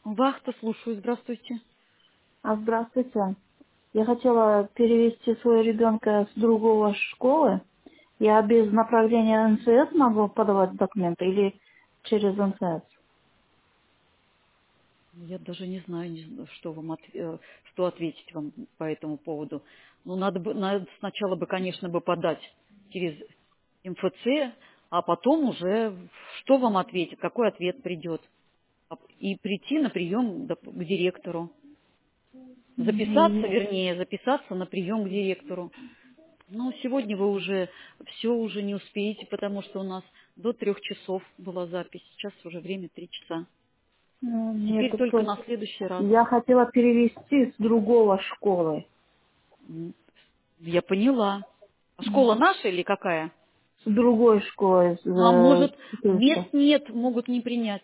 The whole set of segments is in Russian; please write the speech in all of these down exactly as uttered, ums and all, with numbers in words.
Вахта, слушаю, здравствуйте. А, здравствуйте. Я хотела перевести своего ребенка с другого школы. Я без направления эн цэ эс могу подавать документы или через эн цэ эс? Я даже не знаю, не знаю, что вам от- э, что ответить вам по этому поводу. Ну, надо бы, надо сначала бы, конечно, бы подать через эм эф цэ, а потом уже что вам ответит, какой ответ придет. А- И прийти на прием доп- к директору. Записаться, М, вернее, записаться на прием к директору. Ну, сегодня вы уже все уже не успеете, потому что у нас до трех часов была запись. Сейчас уже время три часа. Нет, Теперь только тут на следующий раз. я хотела перевести с другого школы. М, Я поняла. А М, школа наша или какая? С другой школы. С, А э, может, четырнадцатой. мест нет, могут не принять.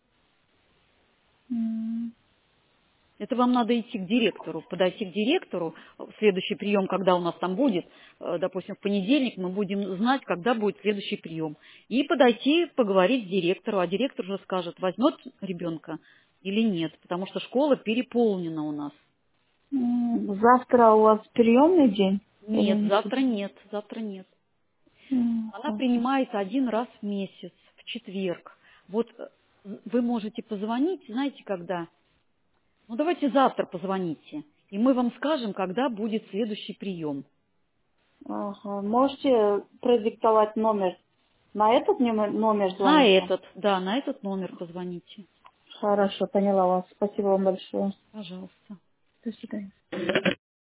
М, Это вам надо идти к директору, подойти к директору. Следующий прием, когда у нас там будет, э, допустим, в понедельник, мы будем знать, когда будет следующий прием. И подойти, поговорить с директором, а директор уже скажет, возьмет ребенка или нет, потому что школа переполнена у нас. м, Завтра у вас приемный день? Или Нет, нет? завтра нет, завтра нет. М, Она хорошо. принимается один раз в месяц, в четверг. Вот э, вы можете позвонить, знаете, когда? Ну, давайте завтра позвоните, и мы вам скажем, когда будет следующий прием. Ага. Можете продиктовать номер? На этот нем- номер На звонить вам? этот, да, на этот номер позвоните. Хорошо, поняла вас. Спасибо вам большое. Пожалуйста. До свидания.